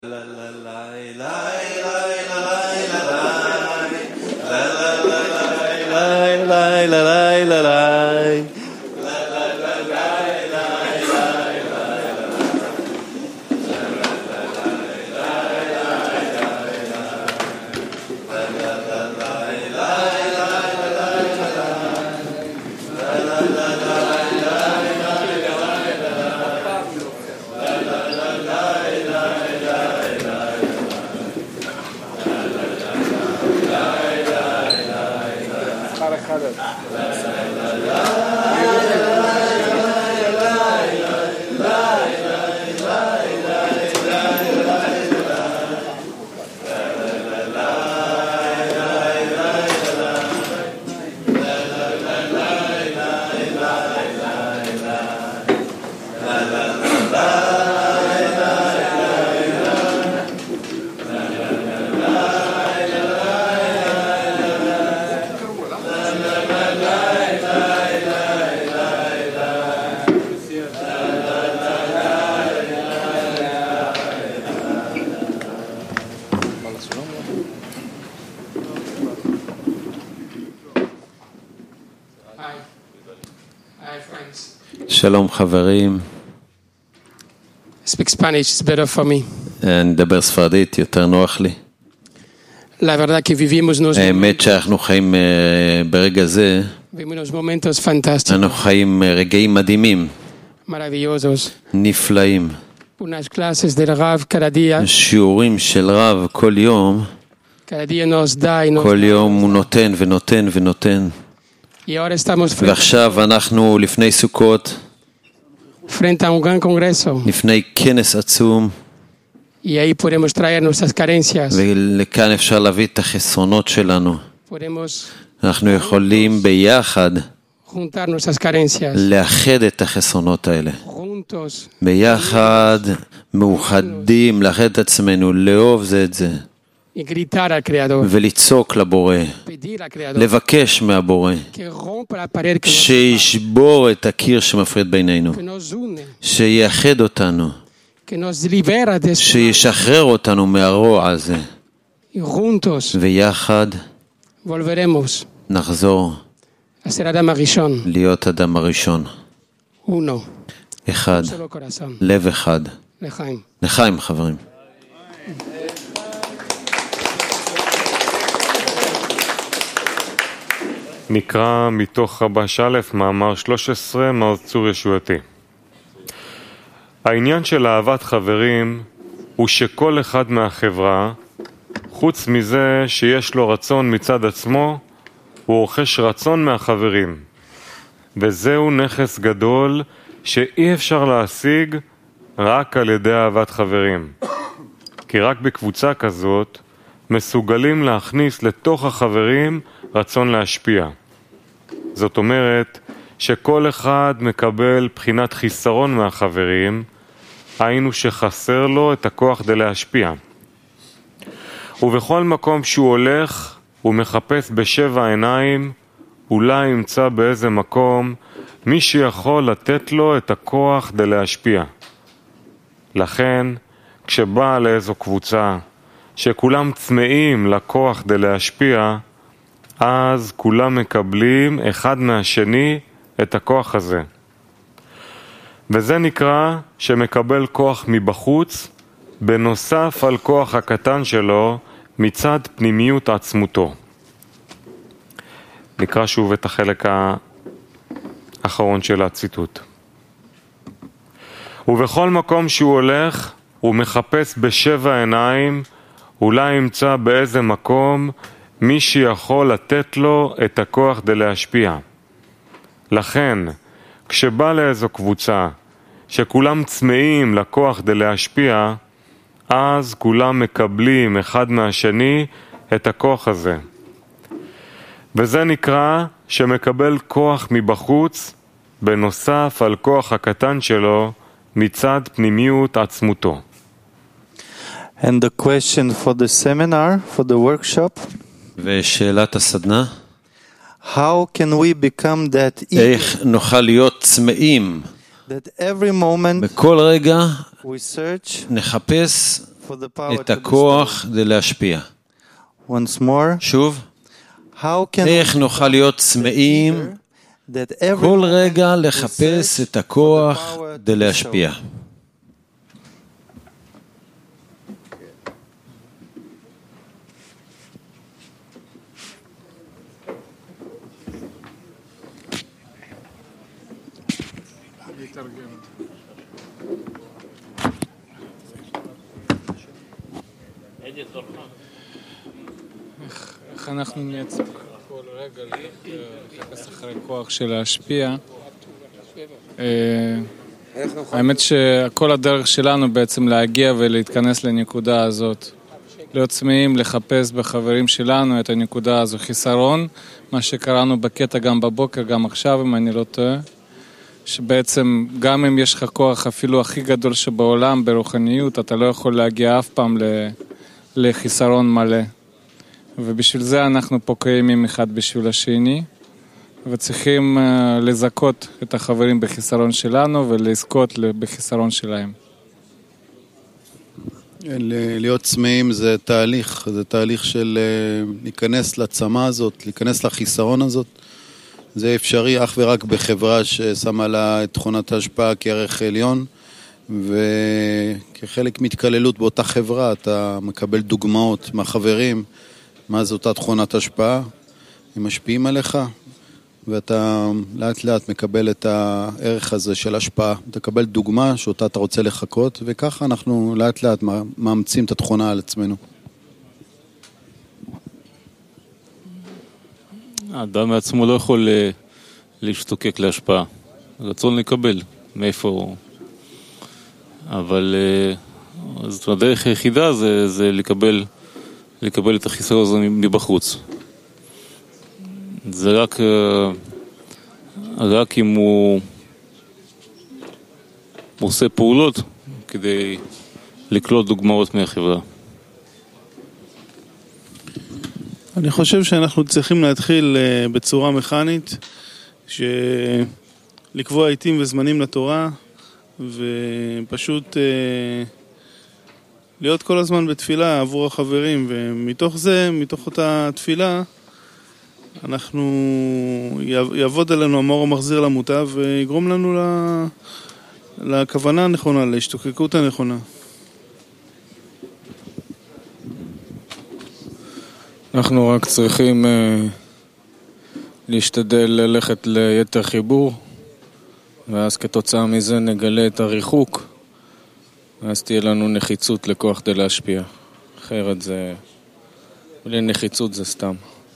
שלום חברים. Speak Spanish, it's better for me. נדבר ספרדית, יותר נוח לי. La verdad que vivimos unos האמת שאנחנו חיים ברגע זה, momentos fantásticos, אנחנו חיים רגעים מדהימים, maravillosos. נפלאים. Unas clases del Rav cada día. שיעורים של רב כל יום, Cada día nos da y nos כל יום הוא נותן ונותן ונותן. Y ahora estamos ועכשיו אנחנו לפני סוכות, frente a un gran congreso. לפני כנס עצום, Y ahí podemos traer nuestras carencias. ולכאן אפשר להביא את החסרונות שלנו. Podemos אנחנו יכולים ביחד juntar nuestras carencias. לאחד את החסרונות האלה. Juntos. ביחד, מאוחדים, לאחד את עצמנו, לאהוב זה את זה. Y gritar al Creador. ולצעוק לבורא, Pedir al Creador. לבקש מהבורא, Que rompa la pared que nos שישבור את הקיר שמפריד בינינו, que nos une. שיאחד אותנו, Que nos libera de esto. שישחרר אותנו מהרוע הזה, Y juntos ויחד volveremos נחזור a ser Adam Arishon. להיות אדם הראשון. Uno. אחד, Solo corazón. לב אחד. Lejaim. לחיים חברים. נקרא מתוך רבש א', מאמר 13, מעוז צור ישועתי. העניין של אהבת חברים הוא שכל אחד מהחברה, חוץ מזה שיש לו רצון מצד עצמו, הוא רוכש רצון מהחברים. וזהו נכס גדול שאי אפשר להשיג רק על ידי אהבת חברים. כי רק בקבוצה כזאת מסוגלים להכניס לתוך החברים רצון להשפיע. זאת אומרת שכל אחד מקבל בחינת חיסרון מהחברים, היינו שחסר לו את הכוח כדי להשפיע. ובכל מקום שהוא הולך הוא מחפש בשבע עיניים, אולי ימצא באיזה מקום מי שיכול לתת לו את הכוח כדי להשפיע. לכן כשבא לאיזו קבוצה שכולם צמאים לכוח כדי להשפיע, אז כולם מקבלים אחד מהשני את הכוח הזה. וזה נקרא שמקבל כוח מבחוץ, בנוסף על כוח הקטן שלו, מצד פנימיות עצמותו. נקרא שוב את החלק האחרון של הציטוט. ובכל מקום שהוא הולך, הוא מחפש בשבע עיניים, אולי ימצא באיזה מקום מי שיכול לתת לו את הכוח כדי להשפיע. לכן, כשבא לאיזו קבוצה שכולם צמאים לכוח כדי להשפיע, אז כולם מקבלים אחד מהשני את הכוח הזה. וזה נקרא שמקבל כוח מבחוץ, בנוסף על כוח הקטן שלו, מצד פנימיות עצמותו. And the question for the seminar, for the workshop, ושאלת הסדנה, how can we become that איך נוכל להיות צמאים that every moment בכל רגע we search נחפש for the power את to הכוח כדי להשפיע. bestow. Once more, שוב, how can איך נוכל להיות צמאים that every כל moment רגע we לחפש search את הכוח for the power כדי to להשפיע. bestow? איך אנחנו נצא כל רגע לחפש אחרי כוח של להשפיע. האמת שכל הדרך שלנו בעצם להגיע ולהתכנס לנקודה הזאת. להיות צמאים, לחפש בחברים שלנו את הנקודה הזו, חיסרון, מה שקראנו בקטע גם בבוקר, גם עכשיו אם אני לא טועה, שבעצם גם אם יש לך כוח אפילו הכי גדול שבעולם ברוחניות, אתה לא יכול להגיע אף פעם לחיסרון מלא. ובשביל זה אנחנו פה קיימים אחד בשביל השני, וצריכים לזכות את החברים בחיסרון שלנו ולזכות בחיסרון שלהם. להיות צמאים זה תהליך של להיכנס לצמא הזאת, להיכנס לחיסרון הזאת. זה אפשרי אך ורק בחברה ששמה לה את תכונת ההשפעה כערך עליון, וכחלק מתקללות באותה חברה אתה מקבל דוגמאות מהחברים, מה זו אותה תכונת השפעה, הם משפיעים עליך, ואתה לאט לאט מקבל את הערך הזה של השפעה. אתה מקבל דוגמה שאותה אתה רוצה לחכות, וככה אנחנו לאט לאט מאמצים את התכונה על עצמנו. האדם מעצמו לא יכול להשתוקק להשפעה. רצון לקבל מאיפה הוא. אבל זאת הדרך היחידה זה לקבל את החיסרון הזה מבחוץ. זה רק אם הוא עושה פעולות כדי לקלוט דוגמאות מהחברה. אני חושב שאנחנו צריכים להתחיל בצורה מכנית, לקבוע עיתים וזמנים לתורה, ופשוט להיות כל הזמן בתפילה עבור החברים, ומתוך זה, מתוך אותה תפילה, יעבוד עלינו המור המחזיר למוטב, ויגרום לנו לכוונה הנכונה, להשתוקקות הנכונה. אנחנו רק צריכים להשתדל ללכת ליתר חיבור, ואז כתוצאה מזה נגלה את הריחוק, ואז תהיה לנו נחיצות לכוח כדי להשפיע. אחרת זה, בלי נחיצות זה סתם.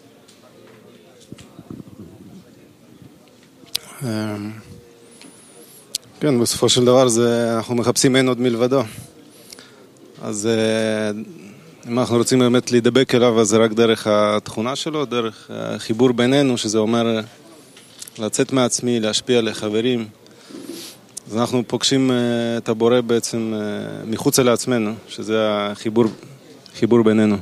כן, בסופו של דבר אנחנו מחפשים אין עוד מלבדו. אז אם אנחנו רוצים באמת להידבק אליו, אז זה רק דרך התכונה שלו, דרך החיבור בינינו, שזה אומר לצאת מעצמי, להשפיע לחברים. אז אנחנו פוגשים את הבורא בעצם מחוץ לעצמנו, שזה החיבור בינינו.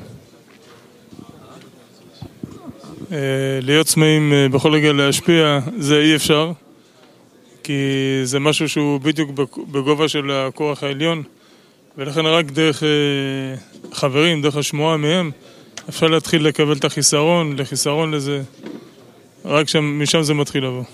להיות צמאים בכל רגע להשפיע, זה אי אפשר, כי זה משהו שהוא בדיוק בגובה של הכוח העליון, ולכן רק דרך חברים, דרך השמועה מהם, אפשר להתחיל לקבל את החיסרון, לחיסרון לזה, רק משם זה מתחיל לבוא.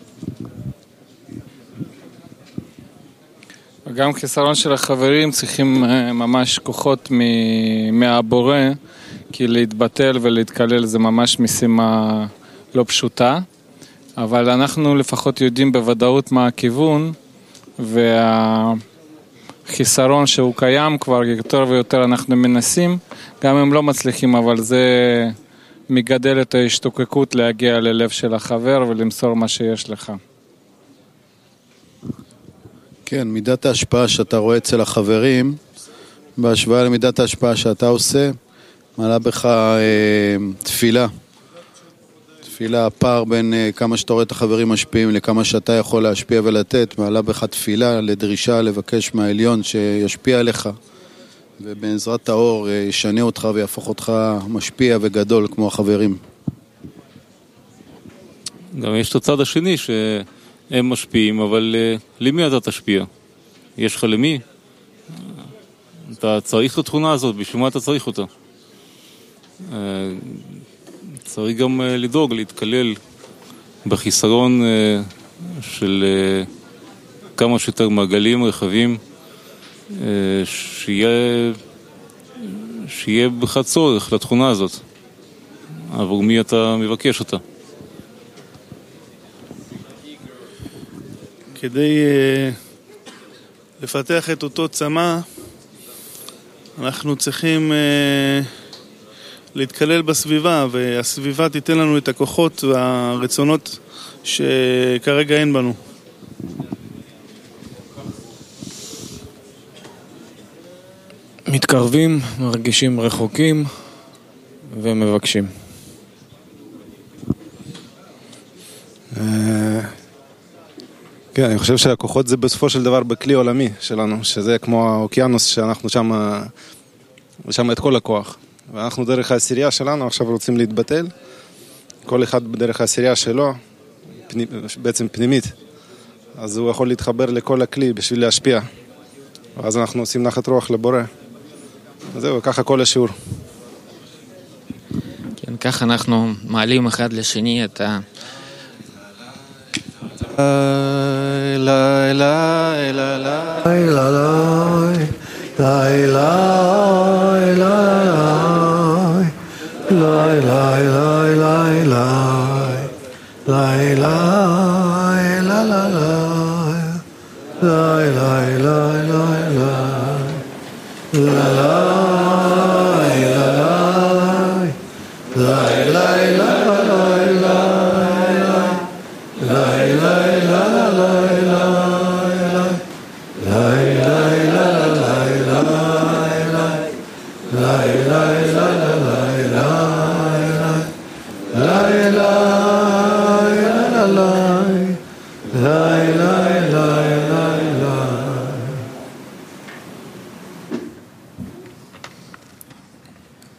גם חיסרון של החברים צריכים ממש כוחות מהבורא, כי להתבטל ולהתקלל זה ממש משימה לא פשוטה, אבל אנחנו לפחות יודעים בוודאות מה הכיוון, והחיסרון שהוא קיים כבר יותר ויותר אנחנו מנסים, גם אם לא מצליחים, אבל זה מגדל את ההשתוקקות להגיע ללב של החבר ולמסור מה שיש לך. כן, מידת ההשפעה שאתה רואה אצל החברים, בהשוואה למידת ההשפעה שאתה עושה, מעלה בך תפילה. תפילה, הפער בין כמה שאתה רואה את החברים משפיעים לכמה שאתה יכול להשפיע ולתת, מעלה בך תפילה לדרישה לבקש מהעליון שישפיע עליך, ובעזרת האור ישנה אותך ויהפוך אותך משפיע וגדול כמו החברים. גם יש את הצד השני שהם משפיעים, אבל למי אתה תשפיע? יש לך למי? אתה צריך את התכונה הזאת, בשביל מה אתה צריך אותה? צריך גם לדאוג, להתקלל בחיסרון של כמה שיותר מעגלים רחבים, שיהיה בך צורך לתכונה הזאת, עבור מי אתה מבקש אותה. כדי לפתח את אותו צמא, אנחנו צריכים להתקלל בסביבה, והסביבה תיתן לנו את הכוחות והרצונות שכרגע אין בנו. מתקרבים, מרגישים רחוקים ומבקשים. כן, אני חושב שהכוחות זה בסופו של דבר בכלי עולמי שלנו, שזה כמו האוקיינוס שאנחנו שם את כל הכוח. ואנחנו דרך העשירייה שלנו עכשיו רוצים להתבטל, כל אחד בדרך העשירייה שלו, בעצם פנימית. אז הוא יכול להתחבר לכל הכלי בשביל להשפיע. ואז אנחנו עושים נחת רוח לבורא. וזהו, ככה כל השיעור. כן, ככה אנחנו מעלים אחד לשני את ה... la